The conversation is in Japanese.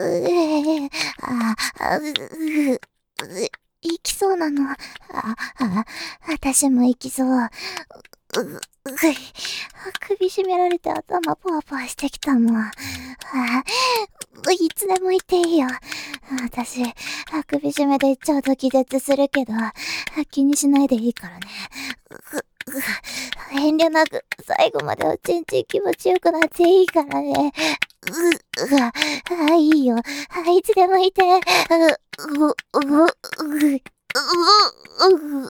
え、行きそうなの。私も行きそう。首絞められて頭ポワポワしてきたもん。いつでもいていいよ。私、首絞めでちょっと気絶するけど、気にしないでいいからね。遠慮なく、最後までおちんちん気持ちよくなっていいからね。いいよ。いつでもいて。